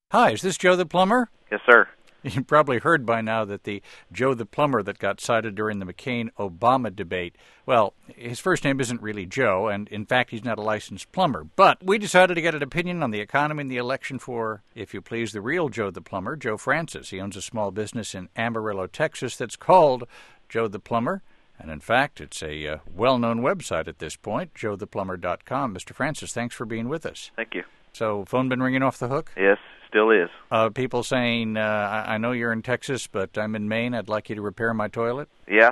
Hi, is this Joe the Plumber? Yes, sir. You've probably heard by now that the Joe the Plumber that got cited during the McCain-Obama debate, well, his first name isn't really Joe, and in fact he's not a licensed plumber. But we decided to get an opinion on the economy and the election for, if you please, the real Joe the Plumber, Joe Francis. He owns a small business in Amarillo, Texas that's called Joe the Plumber. And in fact, it's a well-known website at this point, joetheplumber.com. Mr. Francis, thanks for being with us. Thank you. So, phone been ringing off the hook? Yes, still is. People saying, I know you're in Texas, but I'm in Maine. I'd like you to repair my toilet. Yeah.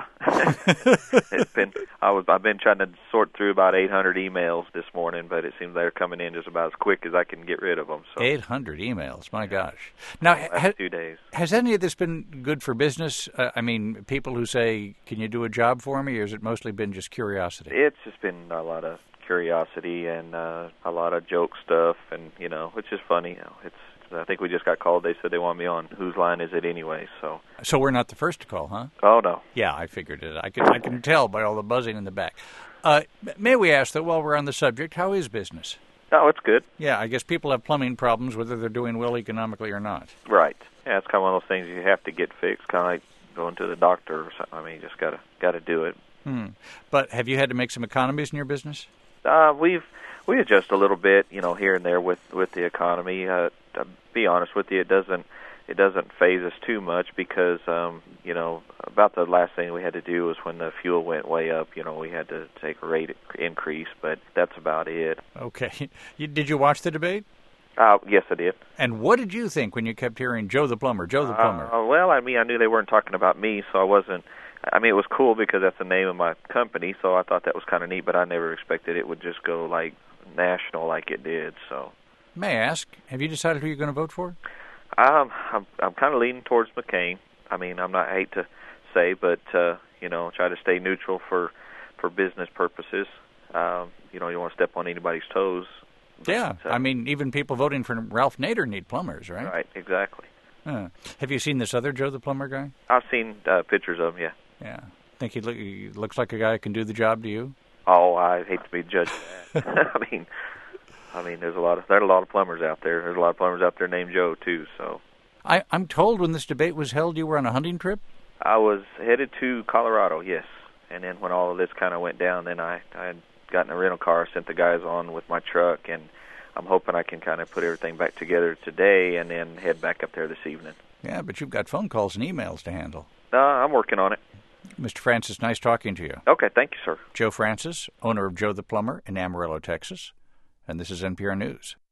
I've been trying to sort through about 800 emails this morning, but it seems they're coming in just about as quick as I can get rid of them. So 800 emails, my gosh. Now, 2 days. Has any of this been good for business? I mean, people who say, "Can you do a job for me?" Or has it mostly been just curiosity? It's just been a lot of curiosity and a lot of joke stuff, and it's just funny. I think we just got called. They said they want me on. Whose line is it anyway? So we're not the first to call, huh? Oh no. Yeah, I figured it. I can tell by all the buzzing in the back. May we ask that while we're on the subject, how is business? Oh, it's good. Yeah, I guess people have plumbing problems whether they're doing well economically or not. Right. Yeah, it's kind of one of those things you have to get fixed, kind of like going to the doctor or something. I mean, you just gotta do it. But have you had to make some economies in your business? We adjust a little bit, here and there with the economy. To be honest with you, it doesn't phase us too much because about the last thing we had to do was when the fuel went way up. We had to take a rate increase, but that's about it. Okay. Did you watch the debate? Yes, I did. And what did you think when you kept hearing Joe the Plumber, Joe the Plumber? Well, I knew they weren't talking about me, so I wasn't. It was cool because that's the name of my company, so I thought that was kind of neat, but I never expected it would just go, like, national like it did, so. May I ask, have you decided who you're going to vote for? I'm kind of leaning towards McCain. I hate to say, but, try to stay neutral for business purposes. You don't want to step on anybody's toes. Yeah, even people voting for Ralph Nader need plumbers, right? Right, exactly. Have you seen this other Joe the Plumber guy? I've seen pictures of him, yeah. Yeah. Think he looks like a guy who can do the job to you? Oh, I hate to be judged of that. There's a lot of plumbers out there. There's a lot of plumbers out there named Joe too. So, I'm told when this debate was held, you were on a hunting trip. I was headed to Colorado, yes. And then when all of this kind of went down, then I had gotten a rental car, sent the guys on with my truck, and I'm hoping I can kind of put everything back together today and then head back up there this evening. Yeah, but you've got phone calls and emails to handle. I'm working on it. Mr. Francis, nice talking to you. Okay, thank you, sir. Joe Francis, owner of Joe the Plumber in Amarillo, Texas. And this is NPR News.